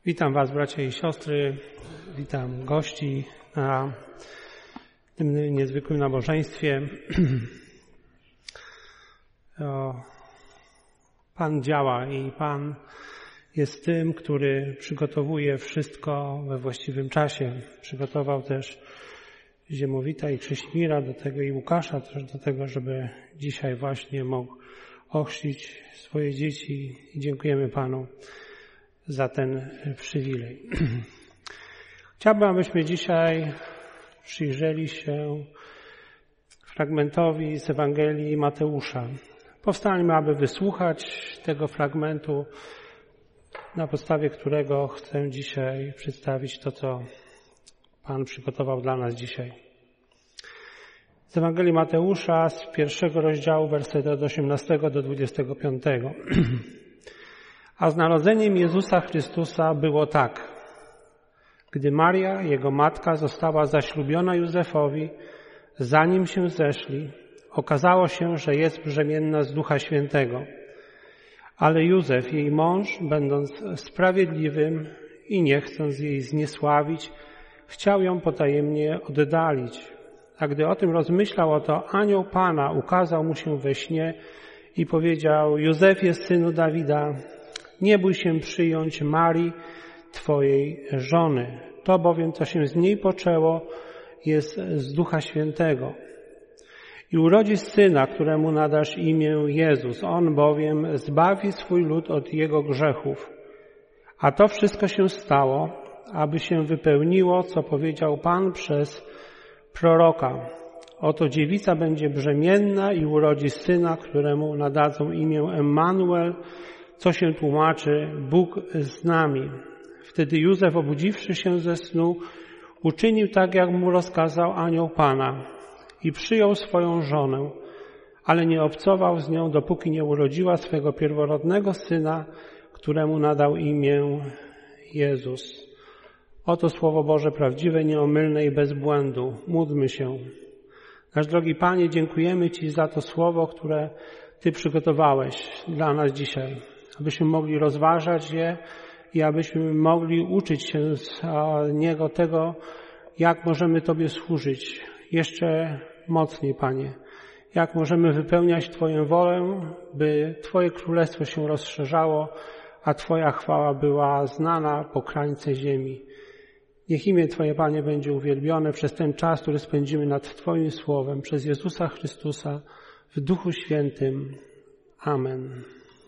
Witam Was, bracia i siostry, witam gości na tym niezwykłym nabożeństwie. Pan działa i Pan jest tym, który przygotowuje wszystko we właściwym czasie. Przygotował też Ziemowita i Krzyśmira do tego i Łukasza też do tego, żeby dzisiaj właśnie mógł ochrzcić swoje dzieci i dziękujemy Panu za ten przywilej. Chciałbym, abyśmy dzisiaj przyjrzeli się fragmentowi z Ewangelii Mateusza. Powstańmy, aby wysłuchać tego fragmentu, na podstawie którego chcę dzisiaj przedstawić to, co Pan przygotował dla nas dzisiaj. Z Ewangelii Mateusza z 1 rozdziału, wersety od 18 do 25. A z narodzeniem Jezusa Chrystusa było tak. Gdy Maria, jego matka, została zaślubiona Józefowi, zanim się zeszli, okazało się, że jest brzemienna z Ducha Świętego. Ale Józef, jej mąż, będąc sprawiedliwym i nie chcąc jej zniesławić, chciał ją potajemnie oddalić. A gdy o tym rozmyślał, oto anioł Pana ukazał mu się we śnie i powiedział: Józefie, synu Dawida, nie bój się przyjąć Marii, Twojej żony. To bowiem, co się z niej poczęło, jest z Ducha Świętego. I urodzi syna, któremu nadasz imię Jezus. On bowiem zbawi swój lud od jego grzechów. A to wszystko się stało, aby się wypełniło, co powiedział Pan przez proroka. Oto dziewica będzie brzemienna i urodzi syna, któremu nadadzą imię Emmanuel, co się tłumaczy Bóg z nami. Wtedy Józef, obudziwszy się ze snu, uczynił tak, jak mu rozkazał anioł Pana i przyjął swoją żonę, ale nie obcował z nią, dopóki nie urodziła swego pierworodnego syna, któremu nadał imię Jezus. Oto Słowo Boże prawdziwe, nieomylne i bez błędu. Módlmy się. Nasz drogi Panie, dziękujemy Ci za to Słowo, które Ty przygotowałeś dla nas dzisiaj, abyśmy mogli rozważać je i abyśmy mogli uczyć się z niego tego, jak możemy Tobie służyć jeszcze mocniej, Panie. Jak możemy wypełniać Twoją wolę, by Twoje królestwo się rozszerzało, a Twoja chwała była znana po krańce ziemi. Niech imię Twoje, Panie, będzie uwielbione przez ten czas, który spędzimy nad Twoim Słowem, przez Jezusa Chrystusa w Duchu Świętym. Amen.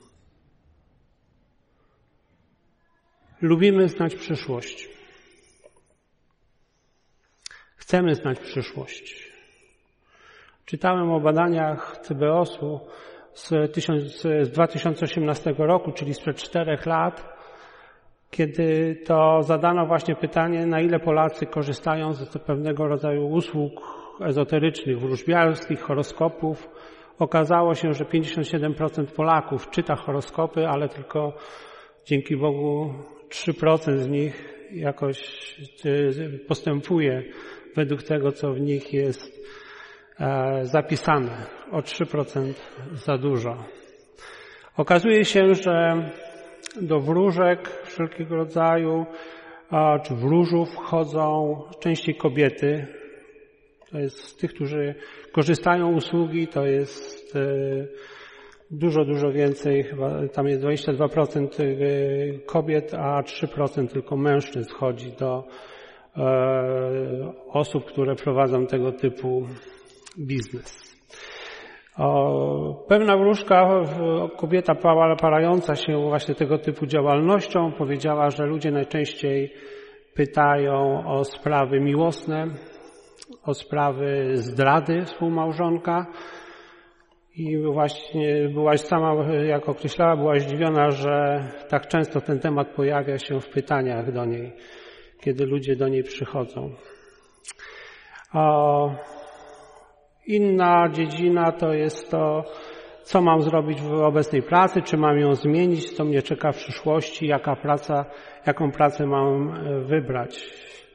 Lubimy znać przyszłość. Chcemy znać przyszłość. Czytałem o badaniach CBOS-u z 2018 roku, czyli sprzed 4 lat, kiedy to zadano właśnie pytanie, na ile Polacy korzystają z pewnego rodzaju usług ezoterycznych, wróżbiarskich, horoskopów. Okazało się, że 57% Polaków czyta horoskopy, ale tylko dzięki Bogu 3% z nich jakoś postępuje według tego, co w nich jest zapisane. O 3% za dużo. Okazuje się, że do wróżek wszelkiego rodzaju czy wróżów chodzą częściej kobiety. To jest z tych, którzy korzystają usługi, to jest dużo więcej, chyba tam jest 22% kobiet, a 3% tylko mężczyzn chodzi do osób, które prowadzą tego typu biznes. Pewna wróżka, kobieta parająca się właśnie tego typu działalnością, powiedziała, że ludzie najczęściej pytają o sprawy miłosne, o sprawy zdrady współmałżonka i właśnie byłaś sama, jak określała, była zdziwiona, że tak często ten temat pojawia się w pytaniach do niej, kiedy ludzie do niej przychodzą. Inna dziedzina to jest to, co mam zrobić w obecnej pracy, czy mam ją zmienić, co mnie czeka w przyszłości, jaką pracę mam wybrać.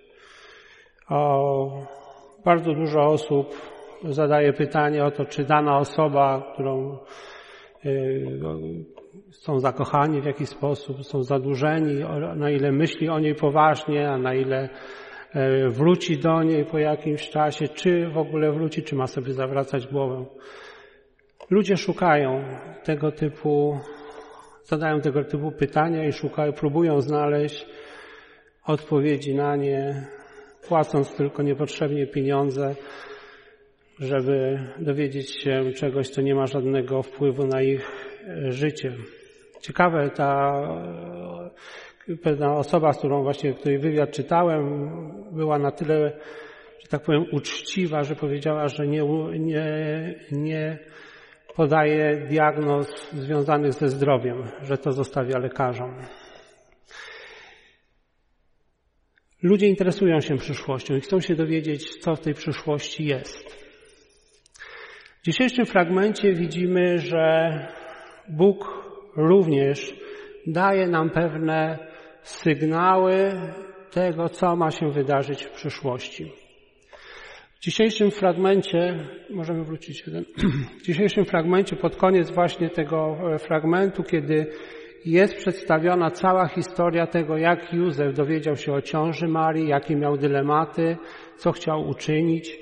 Bardzo dużo osób zadaje pytanie o to, czy dana osoba, są zakochani w jakiś sposób, są zadłużeni, na ile myśli o niej poważnie, a na ile wróci do niej po jakimś czasie, czy w ogóle wróci, czy ma sobie zawracać głowę. Ludzie szukają tego typu, zadają tego typu pytania i próbują znaleźć odpowiedzi na nie, płacąc tylko niepotrzebnie pieniądze, żeby dowiedzieć się czegoś, co nie ma żadnego wpływu na ich życie. Ciekawe, pewna osoba, z którą właśnie, której wywiad czytałem, była na tyle, że tak powiem, uczciwa, że powiedziała, że nie podaje diagnoz związanych ze zdrowiem, że to zostawia lekarzom. Ludzie interesują się przyszłością i chcą się dowiedzieć, co w tej przyszłości jest. W dzisiejszym fragmencie widzimy, że Bóg również daje nam pewne sygnały tego, co ma się wydarzyć w przyszłości. W dzisiejszym fragmencie, możemy wrócić jeden, w dzisiejszym fragmencie pod koniec właśnie tego fragmentu, kiedy jest przedstawiona cała historia tego, jak Józef dowiedział się o ciąży Marii, jakie miał dylematy, co chciał uczynić.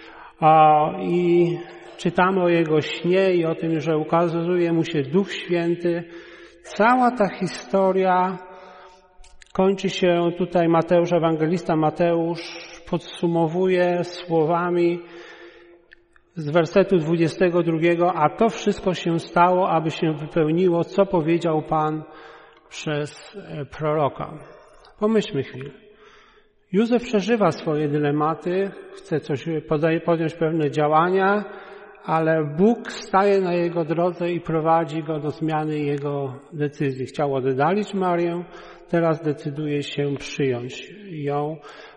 I czytamy o jego śnie i o tym, że ukazuje mu się Duch Święty. Cała ta historia kończy się tutaj ewangelista Mateusz podsumowuje słowami z wersetu 22, a to wszystko się stało, aby się wypełniło, co powiedział Pan przez proroka. Pomyślmy chwilę. Józef przeżywa swoje dylematy, chce podjąć pewne działania, ale Bóg staje na jego drodze i prowadzi go do zmiany jego decyzji. Chciał oddalić Marię, teraz decyduje się przyjąć ją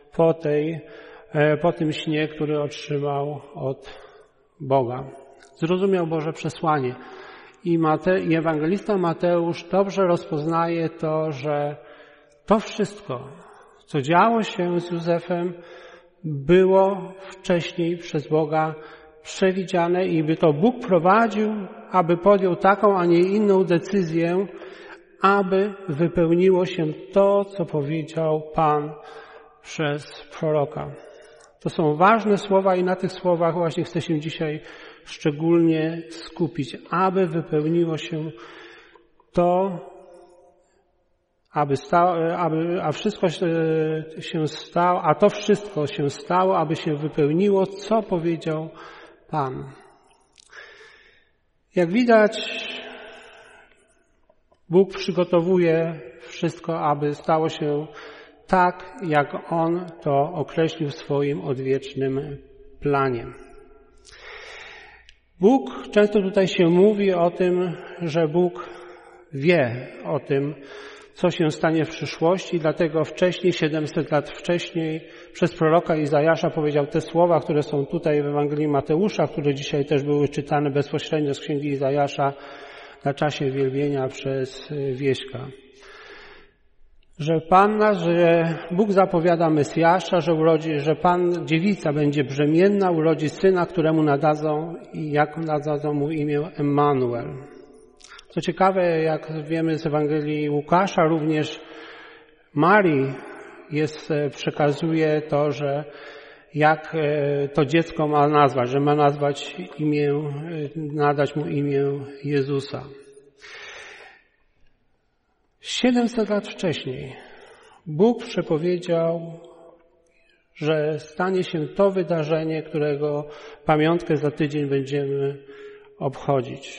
po tym śnie, który otrzymał od Boga. Zrozumiał Boże przesłanie. I ewangelista Mateusz dobrze rozpoznaje to, że to wszystko, co działo się z Józefem, było wcześniej przez Boga przewidziane i by to Bóg prowadził, aby podjął taką, a nie inną decyzję, aby wypełniło się to, co powiedział Pan przez proroka. To są ważne słowa i na tych słowach właśnie chcę się dzisiaj szczególnie skupić, aby wypełniło się to, a wszystko się stało, a to wszystko się stało, aby się wypełniło, co powiedział Pan. Jak widać, Bóg przygotowuje wszystko, aby stało się tak, jak On to określił w swoim odwiecznym planie. Bóg, często tutaj się mówi o tym, że Bóg wie o tym, co się stanie w przyszłości, dlatego wcześniej, 700 lat wcześniej, przez proroka Izajasza powiedział te słowa, które są tutaj w Ewangelii Mateusza, które dzisiaj też były czytane bezpośrednio z księgi Izajasza na czasie wielbienia przez Wieśka. Że Bóg zapowiada Mesjasza, że dziewica będzie brzemienna, urodzi syna, któremu nadadzą mu imię Emmanuel. Co ciekawe, jak wiemy z Ewangelii Łukasza, również Marii przekazuje to, że jak to dziecko ma nazwać, że ma nadać mu imię Jezusa. 700 lat wcześniej Bóg przepowiedział, że stanie się to wydarzenie, którego pamiątkę za tydzień będziemy obchodzić.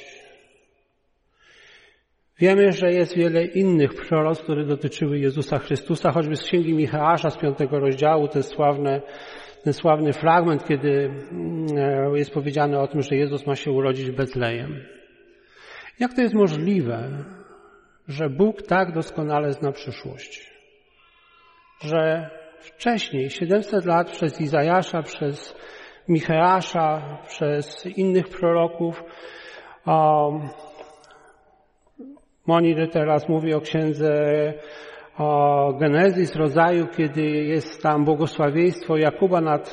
Wiemy, że jest wiele innych proroctw, które dotyczyły Jezusa Chrystusa, choćby z księgi Micheasza z 5 rozdziału, ten sławny fragment, kiedy jest powiedziane o tym, że Jezus ma się urodzić w Betlejem. Jak to jest możliwe, że Bóg tak doskonale zna przyszłość? Że wcześniej, 700 lat przez Izajasza, przez Micheasza, przez innych proroków, Moni teraz mówi o księdze Genezis, rodzaju, kiedy jest tam błogosławieństwo Jakuba nad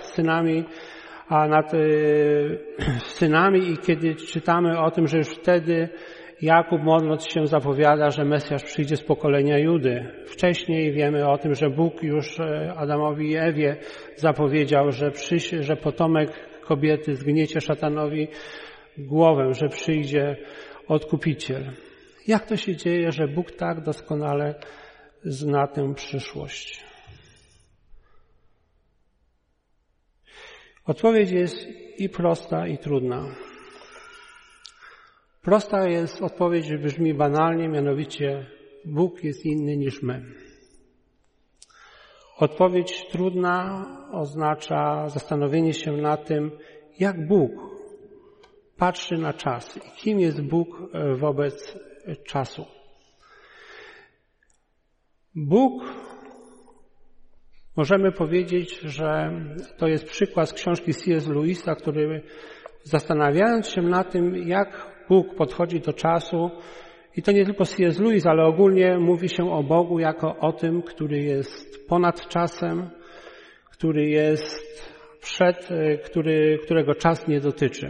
synami i kiedy czytamy o tym, że już wtedy Jakub, módląc się, zapowiada, że Mesjasz przyjdzie z pokolenia Judy. Wcześniej wiemy o tym, że Bóg już Adamowi i Ewie zapowiedział, że potomek kobiety zgniecie szatanowi głowę, że przyjdzie Odkupiciel. Jak to się dzieje, że Bóg tak doskonale zna tę przyszłość? Odpowiedź jest i prosta, i trudna. Prosta jest odpowiedź, brzmi banalnie, mianowicie Bóg jest inny niż my. Odpowiedź trudna oznacza zastanowienie się nad tym, jak Bóg patrzy na czas i kim jest Bóg wobec czasu. Bóg, możemy powiedzieć, że to jest przykład z książki C.S. Lewisa, który zastanawiając się nad tym, jak Bóg podchodzi do czasu, i to nie tylko C.S. Lewis, ale ogólnie mówi się o Bogu jako o tym, który jest ponad czasem, który jest którego czas nie dotyczy.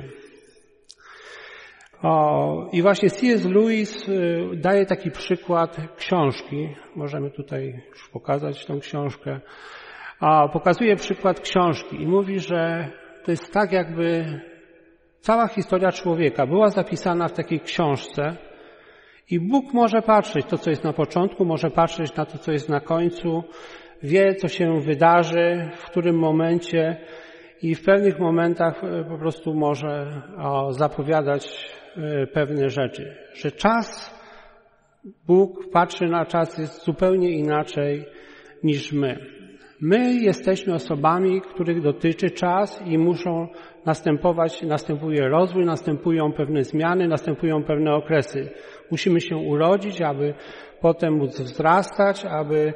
I właśnie C.S. Lewis daje taki przykład książki. Możemy tutaj już pokazać tą książkę. Pokazuje przykład książki i mówi, że to jest tak, jakby cała historia człowieka była zapisana w takiej książce i Bóg może patrzeć to, co jest na początku, może patrzeć na to, co jest na końcu, wie, co się wydarzy, w którym momencie i w pewnych momentach po prostu może zapowiadać pewne rzeczy. Że czas, Bóg patrzy na czas jest zupełnie inaczej niż my. My jesteśmy osobami, których dotyczy czas i muszą następuje rozwój, następują pewne zmiany, następują pewne okresy. Musimy się urodzić, aby potem móc wzrastać, aby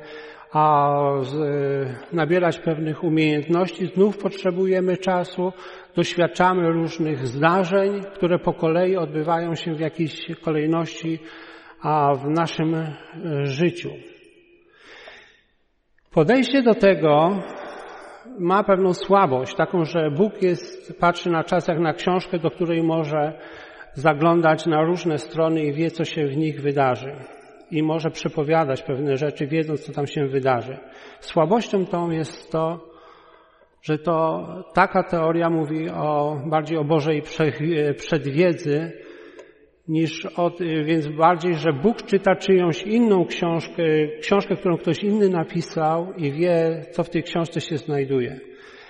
nabierać pewnych umiejętności. Znów potrzebujemy czasu, doświadczamy różnych zdarzeń, które po kolei odbywają się w jakiejś kolejności w naszym życiu. Podejście do tego ma pewną słabość, taką, że Bóg patrzy na czas jak na książkę, do której może zaglądać na różne strony i wie, co się w nich wydarzy. I może przepowiadać pewne rzeczy, wiedząc, co tam się wydarzy. Słabością tą jest to, że taka teoria mówi bardziej o Bożej przedwiedzy, więc bardziej, że Bóg czyta czyjąś inną książkę, którą ktoś inny napisał i wie, co w tej książce się znajduje.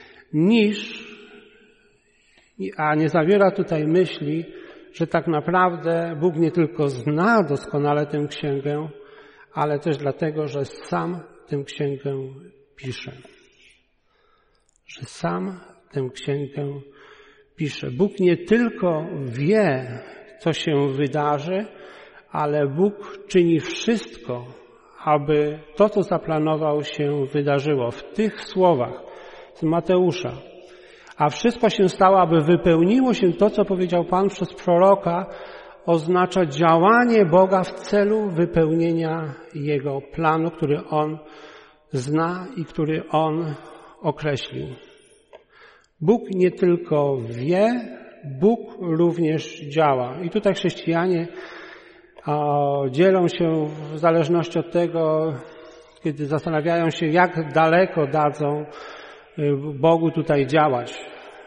A nie zawiera tutaj myśli, że tak naprawdę Bóg nie tylko zna doskonale tę księgę, ale też dlatego, że sam tę księgę pisze. Że sam tę księgę pisze. Bóg nie tylko wie, co się wydarzy, ale Bóg czyni wszystko, aby to, co zaplanował, się wydarzyło. W tych słowach z Mateusza. A wszystko się stało, aby wypełniło się to, co powiedział Pan przez proroka, oznacza działanie Boga w celu wypełnienia Jego planu, który On zna i który On określił. Bóg nie tylko wie, Bóg również działa. I tutaj chrześcijanie dzielą się w zależności od tego, kiedy zastanawiają się, jak daleko dadzą Bogu tutaj działać.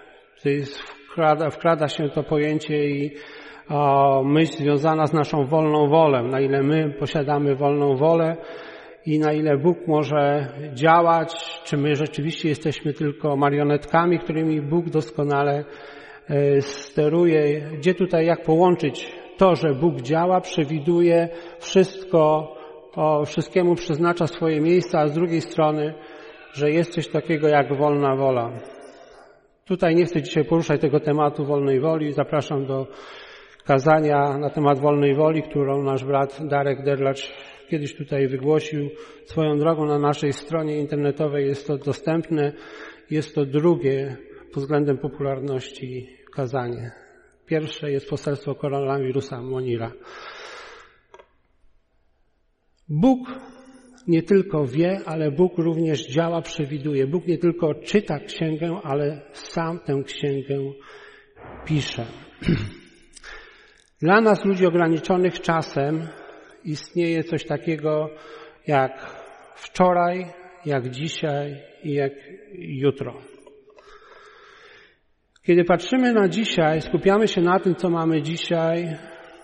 Wkrada się to pojęcie i myśl związana z naszą wolną wolą, na ile my posiadamy wolną wolę i na ile Bóg może działać, czy my rzeczywiście jesteśmy tylko marionetkami, którymi Bóg doskonale steruje. Gdzie tutaj jak połączyć to, że Bóg działa, przewiduje wszystkiemu przeznacza swoje miejsca, a z drugiej strony, że jest coś takiego jak wolna wola. Tutaj nie chcę dzisiaj poruszać tego tematu wolnej woli. Zapraszam do kazania na temat wolnej woli, którą nasz brat Darek Derlacz kiedyś tutaj wygłosił. Swoją drogą na naszej stronie internetowej jest to dostępne. Jest to drugie pod względem popularności kazanie. Pierwsze jest poselstwo koronawirusa Monira. Bóg nie tylko wie, ale Bóg również działa, przewiduje. Bóg nie tylko czyta księgę, ale sam tę księgę pisze. Dla nas, ludzi ograniczonych czasem, istnieje coś takiego jak wczoraj, jak dzisiaj i jak jutro. Kiedy patrzymy na dzisiaj, skupiamy się na tym, co mamy dzisiaj,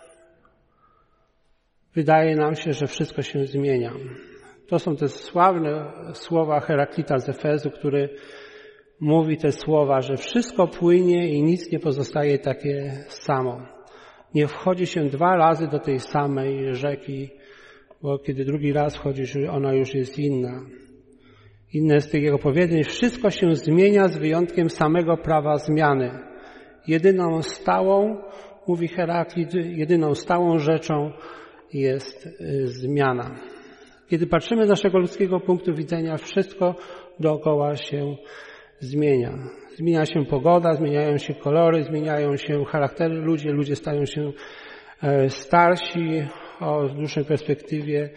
wydaje nam się, że wszystko się zmienia. To są te sławne słowa Heraklita z Efezu, który mówi te słowa, że wszystko płynie i nic nie pozostaje takie samo. Nie wchodzi się 2 razy do tej samej rzeki, bo kiedy drugi raz wchodzisz, ona już jest inna. Inne z tych jego powiedzeń, wszystko się zmienia z wyjątkiem samego prawa zmiany. Jedyną stałą, mówi Heraklit, jedyną stałą rzeczą jest zmiana. Kiedy patrzymy z naszego ludzkiego punktu widzenia, wszystko dookoła się zmienia. Zmienia się pogoda, zmieniają się kolory, zmieniają się charaktery ludzi, ludzie stają się starsi, w dłuższej perspektywie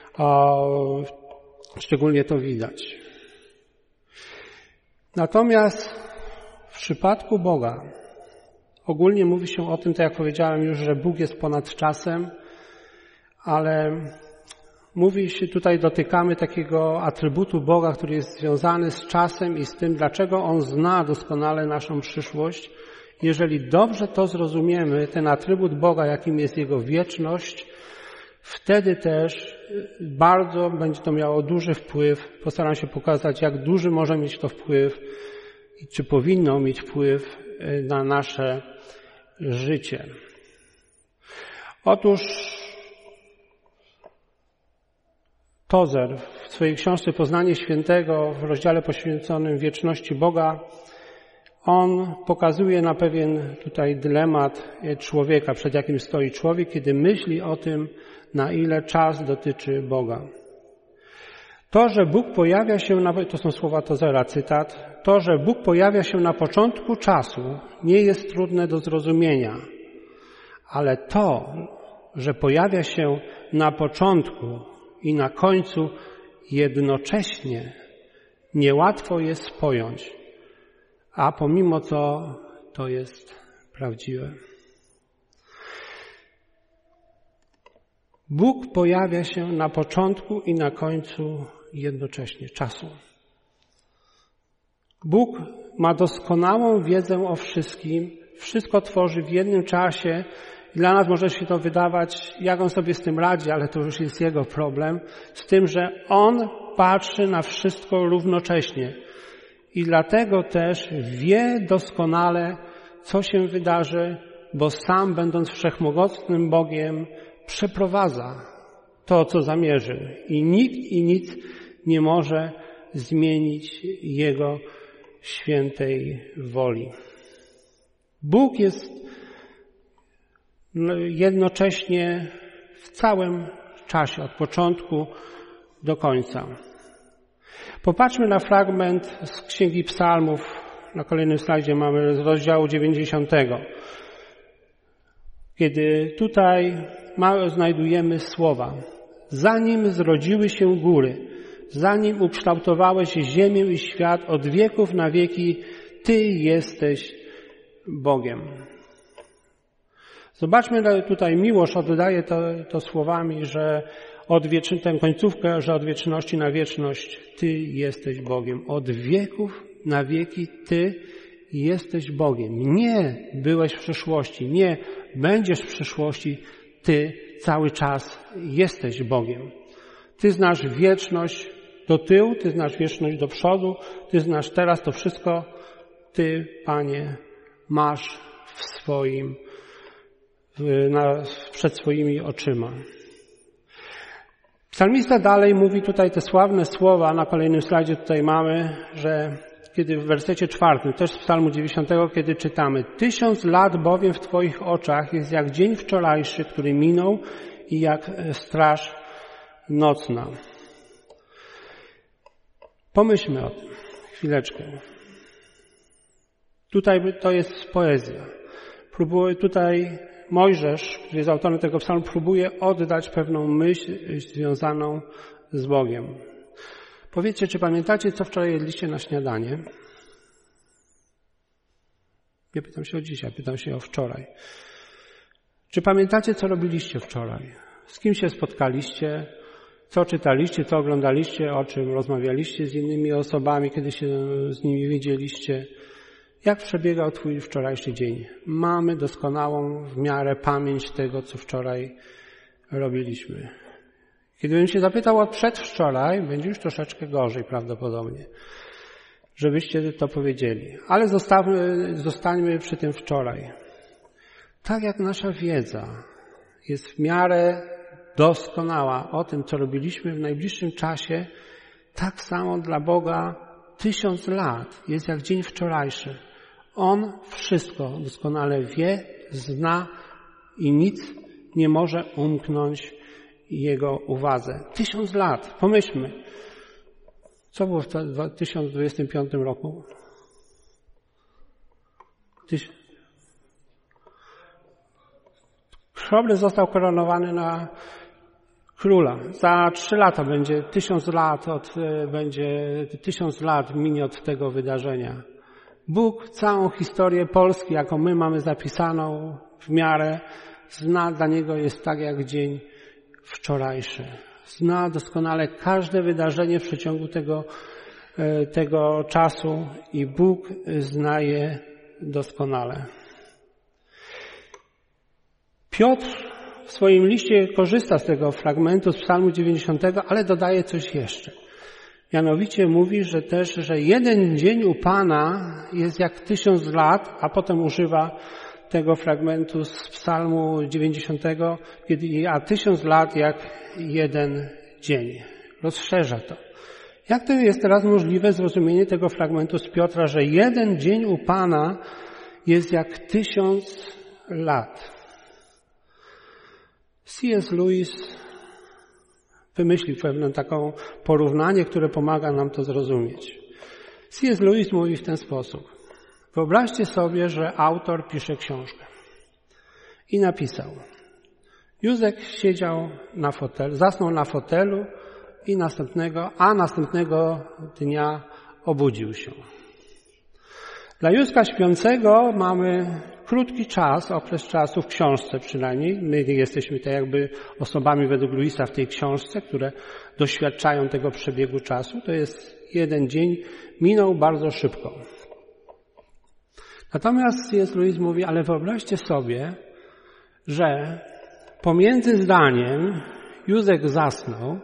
szczególnie to widać. Natomiast w przypadku Boga ogólnie mówi się o tym, tak jak powiedziałem już, że Bóg jest ponad czasem, ale mówi się tutaj, dotykamy takiego atrybutu Boga, który jest związany z czasem i z tym, dlaczego On zna doskonale naszą przyszłość. Jeżeli dobrze to zrozumiemy, ten atrybut Boga, jakim jest Jego wieczność, wtedy też bardzo będzie to miało duży wpływ. Postaram się pokazać, jak duży może mieć to wpływ i czy powinno mieć wpływ na nasze życie. Otóż Tozer w swojej książce Poznanie Świętego w rozdziale poświęconym wieczności Boga, on pokazuje na pewien tutaj dylemat człowieka, przed jakim stoi człowiek, kiedy myśli o tym, na ile czas dotyczy Boga. To, że Bóg pojawia się, to są słowa Tozera, cytat, to, że Bóg pojawia się na początku czasu, nie jest trudne do zrozumienia, ale to, że pojawia się na początku i na końcu jednocześnie, niełatwo jest pojąć, a pomimo to jest prawdziwe. Bóg pojawia się na początku i na końcu jednocześnie czasu. Bóg ma doskonałą wiedzę o wszystkim, wszystko tworzy w jednym czasie. Dla nas może się to wydawać, jak On sobie z tym radzi, ale to już jest Jego problem, z tym, że On patrzy na wszystko równocześnie. I dlatego też wie doskonale, co się wydarzy, bo sam, będąc wszechmogącym Bogiem, przeprowadza to, co zamierzył. I nikt i nic nie może zmienić Jego świętej woli. Bóg jest jednocześnie w całym czasie, od początku do końca. Popatrzmy na fragment z Księgi Psalmów. Na kolejnym slajdzie mamy z rozdziału 90. Kiedy tutaj znajdujemy słowa. Zanim zrodziły się góry, zanim ukształtowałeś ziemię i świat, od wieków na wieki Ty jesteś Bogiem. Zobaczmy tutaj, Miłosz oddaje to słowami, że tę końcówkę, że od wieczności na wieczność Ty jesteś Bogiem. Od wieków na wieki Ty jesteś Bogiem. Nie byłeś w przeszłości, nie będziesz w przyszłości, Ty cały czas jesteś Bogiem. Ty znasz wieczność do tyłu, Ty znasz wieczność do przodu, Ty znasz teraz to wszystko, Ty, Panie, masz przed swoimi oczyma. Psalmista dalej mówi tutaj te sławne słowa, na kolejnym slajdzie tutaj mamy, że kiedy w wersecie 4, też z Psalmu 90, kiedy czytamy: 1000 lat bowiem w Twoich oczach jest jak dzień wczorajszy, który minął i jak straż nocna. Pomyślmy o tym chwileczkę. Tutaj to jest poezja. Tutaj Mojżesz, który jest autorem tego psalmu, próbuje oddać pewną myśl związaną z Bogiem. Powiedzcie, czy pamiętacie, co wczoraj jedliście na śniadanie? Nie pytam się o dzisiaj, pytam się o wczoraj. Czy pamiętacie, co robiliście wczoraj? Z kim się spotkaliście? Co czytaliście, co oglądaliście, o czym rozmawialiście z innymi osobami, kiedy się z nimi widzieliście? Jak przebiegał Twój wczorajszy dzień? Mamy doskonałą w miarę pamięć tego, co wczoraj robiliśmy. Kiedybym się zapytał o przedwczoraj, będzie już troszeczkę gorzej prawdopodobnie, żebyście to powiedzieli. Ale zostańmy przy tym wczoraj. Tak jak nasza wiedza jest w miarę doskonała o tym, co robiliśmy w najbliższym czasie, tak samo dla Boga 1000 lat jest jak dzień wczorajszy. On wszystko doskonale wie, zna i nic nie może umknąć Jego uwadze. 1000 lat. Pomyślmy, co było w 1025 roku? Chrobrys został koronowany na króla. Za 3 lata będzie 1000 lat minie od tego wydarzenia. Bóg całą historię Polski, jaką my mamy zapisaną w miarę, zna, dla Niego jest tak jak dzień wczorajszy. Zna doskonale każde wydarzenie w przeciągu tego czasu i Bóg zna je doskonale. Piotr w swoim liście korzysta z tego fragmentu z Psalmu 90, ale dodaje coś jeszcze. Mianowicie mówi, że jeden dzień u Pana jest jak 1000 lat, a potem używa tego fragmentu z Psalmu 90, a 1000 lat jak jeden dzień. Rozszerza to. Jak to jest teraz możliwe zrozumienie tego fragmentu z Piotra, że jeden dzień u Pana jest jak 1000 lat? C.S. Lewis wymyślił pewne taką porównanie, które pomaga nam to zrozumieć. C.S. Lewis mówi w ten sposób. Wyobraźcie sobie, że autor pisze książkę i napisał: Józek siedział na fotelu, zasnął na fotelu i następnego dnia obudził się. Dla Józka śpiącego mamy krótki czas, okres czasu w książce przynajmniej. My jesteśmy tak jakby osobami według Lewisa w tej książce, które doświadczają tego przebiegu czasu. To jest jeden dzień, minął bardzo szybko. Natomiast Lewis mówi, ale wyobraźcie sobie, że pomiędzy zdaniem Józek zasnął,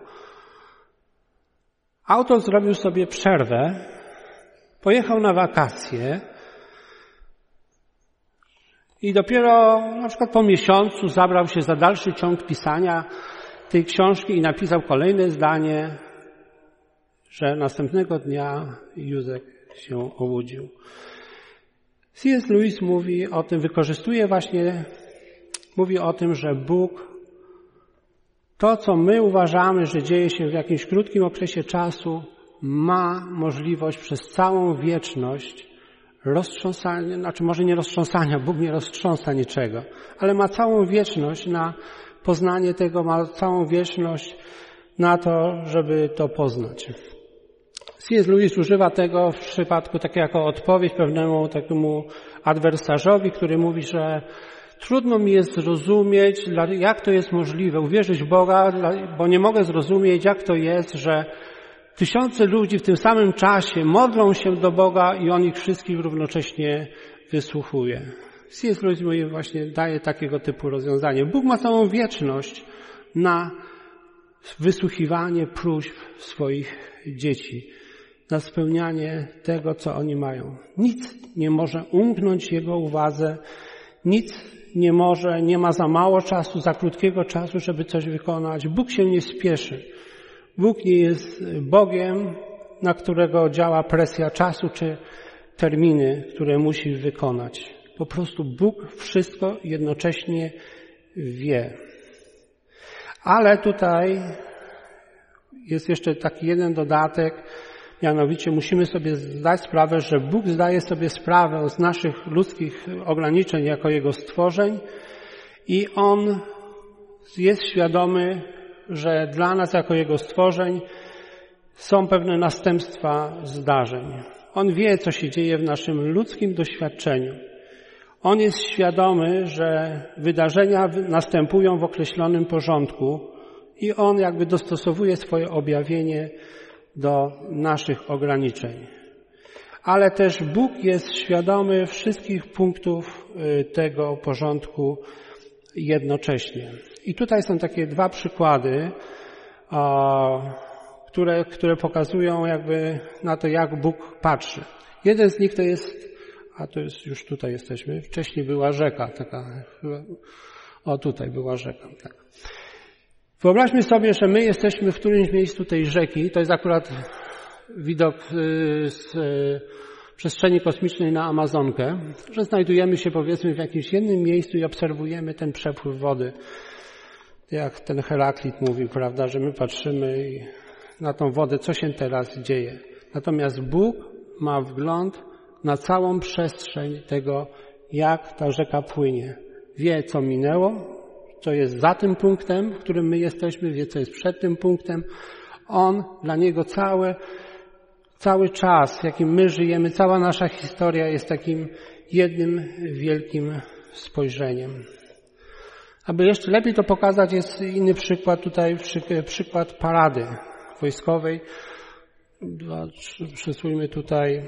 autor zrobił sobie przerwę, pojechał na wakacje i dopiero na przykład po miesiącu zabrał się za dalszy ciąg pisania tej książki i napisał kolejne zdanie, że następnego dnia Józek się obudził. C.S. Lewis mówi o tym, mówi o tym, że Bóg to, co my uważamy, że dzieje się w jakimś krótkim okresie czasu, ma możliwość przez całą wieczność roztrząsania, znaczy może nie roztrząsania, Bóg nie roztrząsa niczego, ale ma całą wieczność na poznanie tego, ma całą wieczność na to, żeby to poznać. C.S. Lewis używa tego w przypadku tak jako odpowiedź pewnemu takiemu adwersarzowi, który mówi, że trudno mi jest zrozumieć, jak to jest możliwe, uwierzyć w Boga, bo nie mogę zrozumieć, jak to jest, że tysiące ludzi w tym samym czasie modlą się do Boga i On ich wszystkich równocześnie wysłuchuje. C.S. Lewis właśnie daje takiego typu rozwiązanie. Bóg ma całą wieczność na wysłuchiwanie próśb swoich dzieci, na spełnianie tego, co oni mają. Nic nie może umknąć Jego uwadze, nic nie ma za mało czasu, za krótkiego czasu, żeby coś wykonać. Bóg się nie spieszy. Bóg nie jest Bogiem, na którego działa presja czasu czy terminy, które musi wykonać. Po prostu Bóg wszystko jednocześnie wie. Ale tutaj jest jeszcze taki jeden dodatek, mianowicie musimy sobie zdać sprawę, że Bóg zdaje sobie sprawę z naszych ludzkich ograniczeń jako Jego stworzeń i On jest świadomy, że dla nas jako Jego stworzeń są pewne następstwa zdarzeń. On wie, co się dzieje w naszym ludzkim doświadczeniu. On jest świadomy, że wydarzenia następują w określonym porządku i on jakby dostosowuje swoje objawienie do naszych ograniczeń. Ale też Bóg jest świadomy wszystkich punktów tego porządku jednocześnie. I tutaj są takie dwa przykłady, które pokazują jakby na to, jak Bóg patrzy. Jeden z nich to jest, już tutaj jesteśmy, wcześniej była rzeka, tutaj była rzeka, tak. Wyobraźmy sobie, że my jesteśmy w którymś miejscu tej rzeki, to jest akurat widok z przestrzeni kosmicznej na Amazonkę, że znajdujemy się powiedzmy w jakimś jednym miejscu i obserwujemy ten przepływ wody. Jak ten Heraklit mówił, prawda, że my patrzymy na tą wodę, co się teraz dzieje. Natomiast Bóg ma wgląd na całą przestrzeń tego, jak ta rzeka płynie. Wie, co minęło, co jest za tym punktem, w którym my jesteśmy, wie, co jest przed tym punktem. Dla niego cały czas, w jakim my żyjemy, cała nasza historia jest takim jednym wielkim spojrzeniem. Aby jeszcze lepiej to pokazać, jest inny przykład tutaj, przykład parady wojskowej. Przesuńmy tutaj.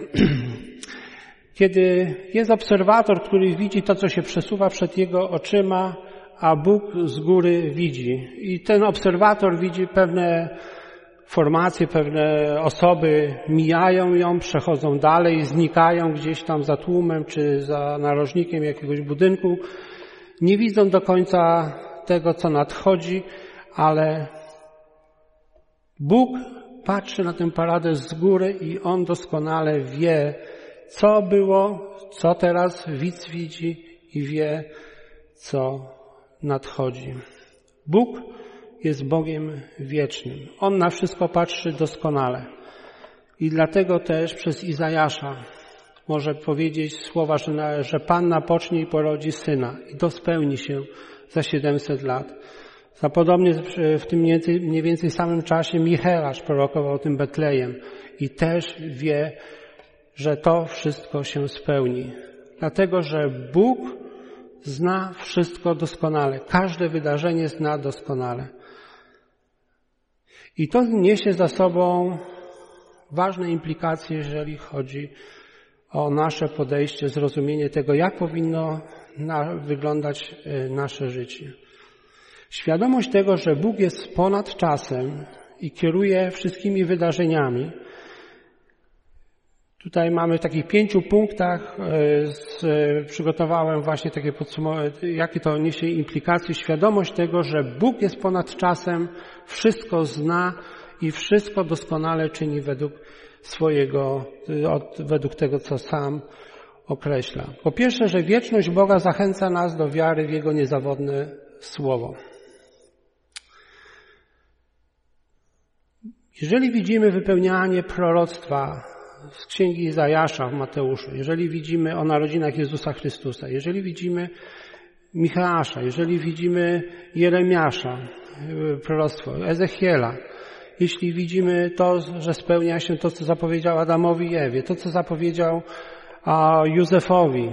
Kiedy jest obserwator, który widzi to, co się przesuwa przed jego oczyma, a Bóg z góry widzi. I ten obserwator widzi pewne formacje, pewne osoby mijają ją, przechodzą dalej, znikają gdzieś tam za tłumem czy za narożnikiem jakiegoś budynku. Nie widzą do końca tego, co nadchodzi, ale Bóg patrzy na tę paradę z góry i On doskonale wie, co było, co teraz widz widzi i wie, co nadchodzi. Bóg jest Bogiem wiecznym. On na wszystko patrzy doskonale. I dlatego też przez Izajasza może powiedzieć słowa, że Panna pocznie i porodzi syna. I to spełni się za 700 lat. Podobnie w tym mniej więcej samym czasie Micheasz prorokował o tym Betlejem. I też wie, że to wszystko się spełni. Dlatego, że Bóg zna wszystko doskonale. Każde wydarzenie zna doskonale. I to niesie za sobą ważne implikacje, jeżeli chodzi o nasze podejście, zrozumienie tego, jak powinno wyglądać nasze życie. Świadomość tego, że Bóg jest ponad czasem i kieruje wszystkimi wydarzeniami. Tutaj mamy w takich 5 punktach, przygotowałem właśnie takie podsumowanie, jakie to niesie implikacje. Świadomość tego, że Bóg jest ponad czasem, wszystko zna i wszystko doskonale czyni według tego, co sam określa. Po pierwsze, że wieczność Boga zachęca nas do wiary w Jego niezawodne Słowo. Jeżeli widzimy wypełnianie proroctwa z Księgi Izajasza w Mateuszu, jeżeli widzimy o narodzinach Jezusa Chrystusa, jeżeli widzimy Micheasza, jeżeli widzimy Jeremiasza, proroctwo, Ezechiela, jeśli widzimy to, że spełnia się to, co zapowiedział Adamowi i Ewie, to, co zapowiedział Józefowi,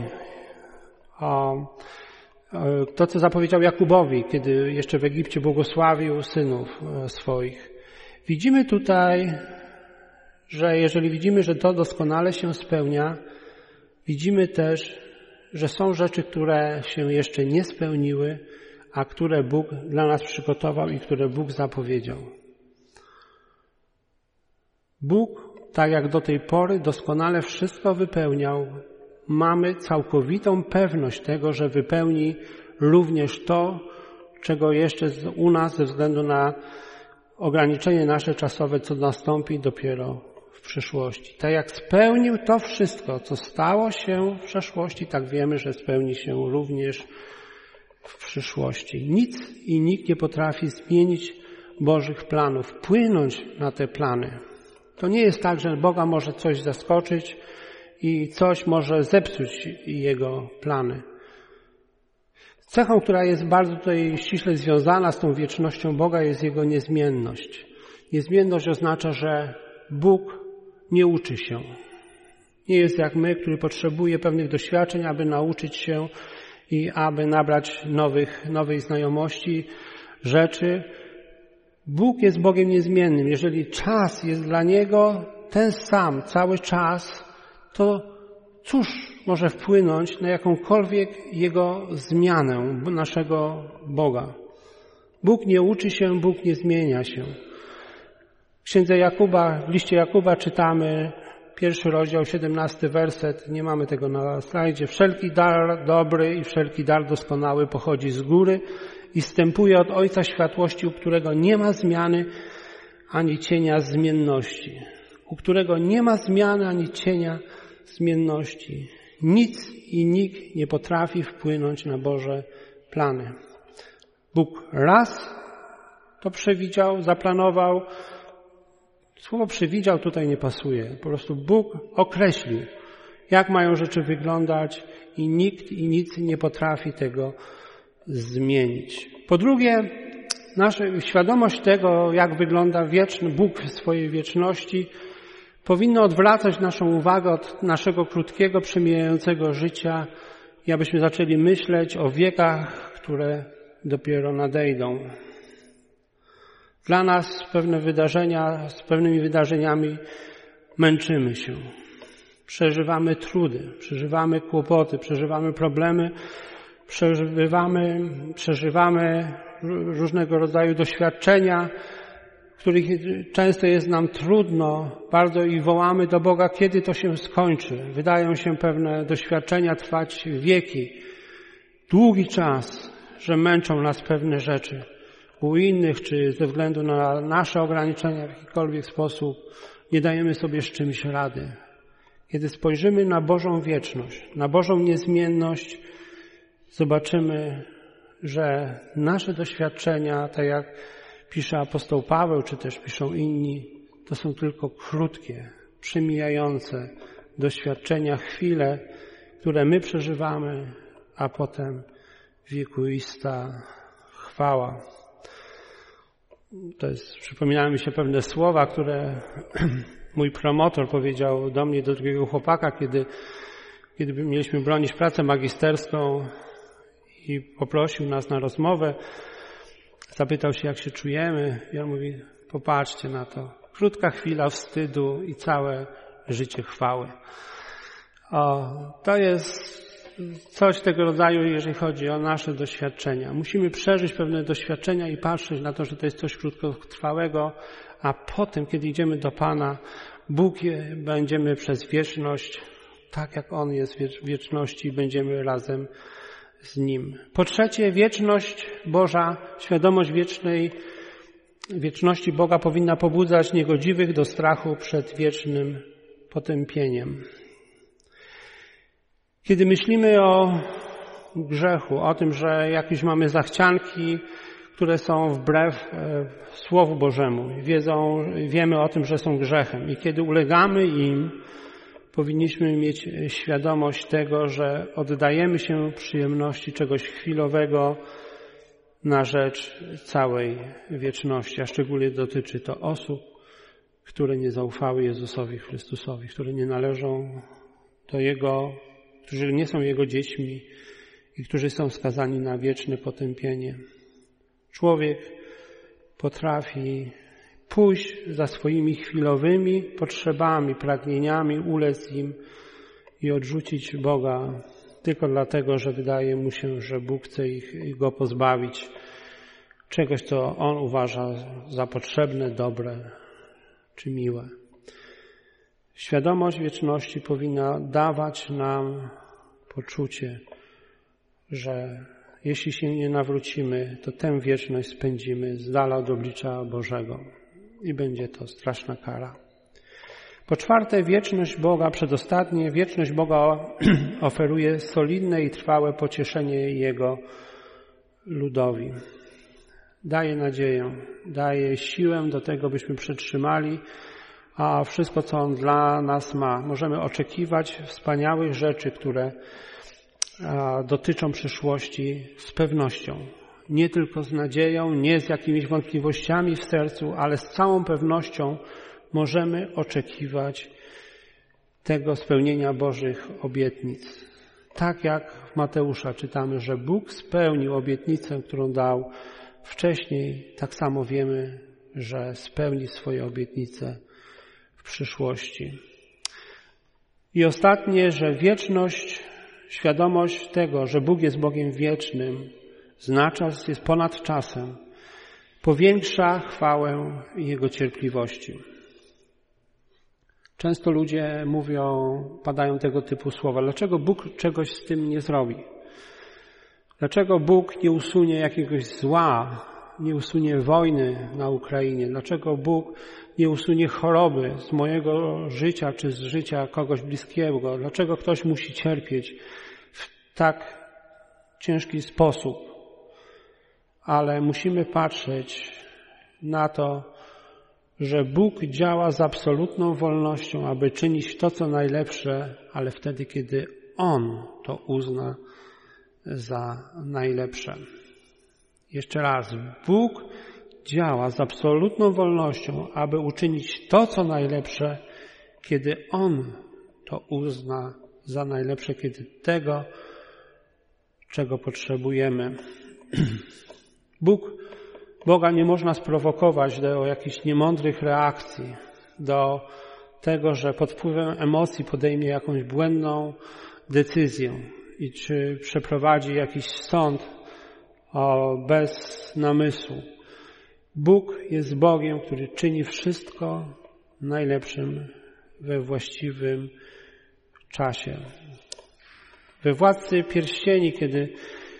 to, co zapowiedział Jakubowi, kiedy jeszcze w Egipcie błogosławił synów swoich. Widzimy tutaj, że jeżeli widzimy, że to doskonale się spełnia, widzimy też, że są rzeczy, które się jeszcze nie spełniły, a które Bóg dla nas przygotował i które Bóg zapowiedział. Bóg, tak jak do tej pory, doskonale wszystko wypełniał. Mamy całkowitą pewność tego, że wypełni również to, czego jeszcze u nas ze względu na ograniczenie nasze czasowe, co nastąpi dopiero w przyszłości. Tak jak spełnił to wszystko, co stało się w przeszłości, tak wiemy, że spełni się również w przyszłości. Nic i nikt nie potrafi zmienić Bożych planów, wpłynąć na te plany. To nie jest tak, że Boga może coś zaskoczyć i coś może zepsuć Jego plany. Cechą, która jest bardzo tutaj ściśle związana z tą wiecznością Boga, jest Jego niezmienność. Niezmienność oznacza, że Bóg nie uczy się. Nie jest jak my, który potrzebuje pewnych doświadczeń, aby nauczyć się i aby nabrać nowej znajomości, rzeczy. Bóg jest Bogiem niezmiennym. Jeżeli czas jest dla Niego ten sam cały czas, to cóż może wpłynąć na jakąkolwiek Jego zmianę, naszego Boga? Bóg nie uczy się, Bóg nie zmienia się. W księdze Jakuba, w liście Jakuba czytamy 1 rozdział, 17 werset, nie mamy tego na slajdzie. Wszelki dar dobry i wszelki dar doskonały pochodzi z góry i wstępuje od Ojca światłości, u którego nie ma zmiany ani cienia zmienności. U którego nie ma zmiany ani cienia zmienności. Nic i nikt nie potrafi wpłynąć na Boże plany. Bóg raz to przewidział, zaplanował. Słowo przewidział tutaj nie pasuje. Po prostu Bóg określił, jak mają rzeczy wyglądać i nikt i nic nie potrafi tego zmienić. Po drugie, nasza świadomość tego, jak wygląda wieczny Bóg w swojej wieczności, powinno odwracać naszą uwagę od naszego krótkiego, przemijającego życia i abyśmy zaczęli myśleć o wiekach, które dopiero nadejdą. Dla nas z pewnymi wydarzeniami męczymy się. Przeżywamy trudy, przeżywamy kłopoty, przeżywamy problemy, przeżywamy różnego rodzaju doświadczenia, których często jest nam trudno bardzo i wołamy do Boga, kiedy to się skończy. Wydają się pewne doświadczenia trwać wieki, długi czas, że męczą nas pewne rzeczy. U innych, czy ze względu na nasze ograniczenia w jakikolwiek sposób, nie dajemy sobie z czymś rady. Kiedy spojrzymy na Bożą wieczność, na Bożą niezmienność, zobaczymy, że nasze doświadczenia, tak jak pisze apostoł Paweł, czy też piszą inni, to są tylko krótkie, przemijające doświadczenia, chwile, które my przeżywamy, a potem wiekuista chwała. Przypominają mi się pewne słowa, które mój promotor powiedział do mnie, do drugiego chłopaka, kiedy mieliśmy bronić pracę magisterską i poprosił nas na rozmowę. Zapytał się, jak się czujemy. I on mówi, popatrzcie na to. Krótka chwila wstydu i całe życie chwały. To jest coś tego rodzaju, jeżeli chodzi o nasze doświadczenia. Musimy przeżyć pewne doświadczenia i patrzeć na to, że to jest coś krótkotrwałego, a potem, kiedy idziemy do Pana, Bóg będziemy przez wieczność, tak jak On jest w wieczności, będziemy razem z Nim. Po trzecie, wieczność Boża, świadomość wieczności Boga powinna pobudzać niegodziwych do strachu przed wiecznym potępieniem. Kiedy myślimy o grzechu, o tym, że jakieś mamy zachcianki, które są wbrew Słowu Bożemu, wiemy o tym, że są grzechem i kiedy ulegamy im, powinniśmy mieć świadomość tego, że oddajemy się przyjemności czegoś chwilowego na rzecz całej wieczności, a szczególnie dotyczy to osób, które nie zaufały Jezusowi Chrystusowi, które nie należą do Jego, którzy nie są Jego dziećmi i którzy są skazani na wieczne potępienie. Człowiek potrafi pójść za swoimi chwilowymi potrzebami, pragnieniami, ulec im i odrzucić Boga tylko dlatego, że wydaje mu się, że Bóg chce go pozbawić czegoś, co on uważa za potrzebne, dobre czy miłe. Świadomość wieczności powinna dawać nam poczucie, że jeśli się nie nawrócimy, to tę wieczność spędzimy z dala od oblicza Bożego i będzie to straszna kara. Po czwarte, wieczność Boga, przedostatnie, wieczność Boga oferuje solidne i trwałe pocieszenie Jego ludowi. Daje nadzieję, daje siłę do tego, byśmy przetrzymali, a wszystko, co On dla nas ma. Możemy oczekiwać wspaniałych rzeczy, które dotyczą przyszłości z pewnością. Nie tylko z nadzieją, nie z jakimiś wątpliwościami w sercu, ale z całą pewnością możemy oczekiwać tego spełnienia Bożych obietnic. Tak jak w Mateusza czytamy, że Bóg spełnił obietnicę, którą dał wcześniej, tak samo wiemy, że spełni swoje obietnice w przyszłości. I ostatnie, że wieczność, świadomość tego, że Bóg jest Bogiem wiecznym, jest ponad czasem, powiększa chwałę Jego cierpliwości. Często ludzie padają tego typu słowa. Dlaczego Bóg czegoś z tym nie zrobi? Dlaczego Bóg nie usunie jakiegoś zła, nie usunie wojny na Ukrainie? Dlaczego Bóg nie usunie choroby z mojego życia czy z życia kogoś bliskiego? Dlaczego ktoś musi cierpieć w tak ciężki sposób? Ale musimy patrzeć na to, że Bóg działa z absolutną wolnością, aby czynić to, co najlepsze, ale wtedy, kiedy On to uzna za najlepsze. Jeszcze raz, Bóg działa z absolutną wolnością, aby uczynić to, co najlepsze, kiedy On to uzna za najlepsze, kiedy tego, czego potrzebujemy. Boga nie można sprowokować do jakichś niemądrych reakcji, do tego, że pod wpływem emocji podejmie jakąś błędną decyzję i czy przeprowadzi jakiś sąd bez namysłu. Bóg jest Bogiem, który czyni wszystko najlepszym we właściwym czasie. We Władcy Pierścieni, kiedy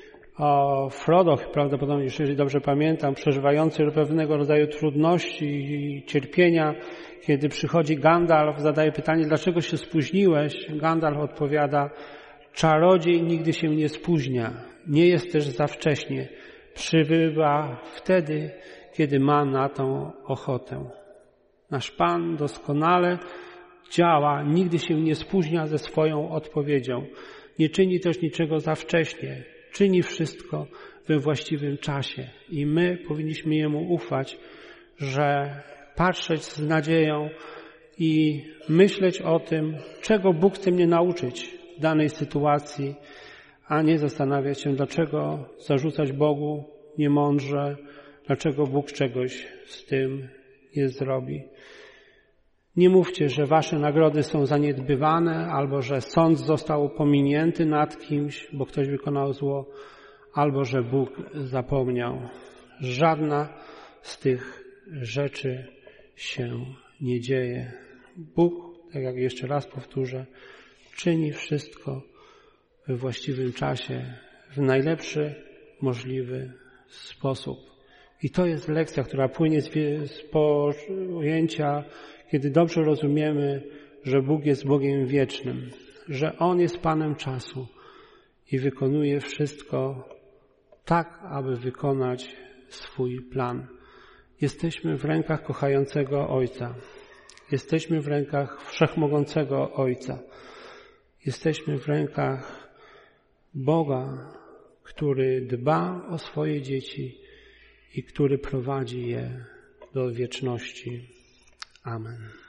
Frodo, prawdopodobnie, jeżeli dobrze pamiętam, przeżywający pewnego rodzaju trudności i cierpienia, kiedy przychodzi Gandalf, zadaje pytanie, dlaczego się spóźniłeś? Gandalf odpowiada, czarodziej nigdy się nie spóźnia, nie jest też za wcześnie, przybywa wtedy, kiedy ma na tą ochotę. Nasz Pan doskonale działa, nigdy się nie spóźnia ze swoją odpowiedzią, nie czyni też niczego za wcześnie, czyni wszystko we właściwym czasie i my powinniśmy Jemu ufać, że patrzeć z nadzieją i myśleć o tym, czego Bóg chce mnie nauczyć w danej sytuacji, a nie zastanawiać się, dlaczego zarzucać Bogu niemądrze, dlaczego Bóg czegoś z tym nie zrobi. Nie mówcie, że wasze nagrody są zaniedbywane, albo że sąd został pominięty nad kimś, bo ktoś wykonał zło, albo że Bóg zapomniał. Żadna z tych rzeczy się nie dzieje. Bóg, tak jak jeszcze raz powtórzę, czyni wszystko we właściwym czasie, w najlepszy możliwy sposób. I to jest lekcja, która płynie z pojęcia, kiedy dobrze rozumiemy, że Bóg jest Bogiem wiecznym, że On jest Panem czasu i wykonuje wszystko tak, aby wykonać swój plan. Jesteśmy w rękach kochającego Ojca. Jesteśmy w rękach wszechmogącego Ojca. Jesteśmy w rękach Boga, który dba o swoje dzieci i który prowadzi je do wieczności. Amen.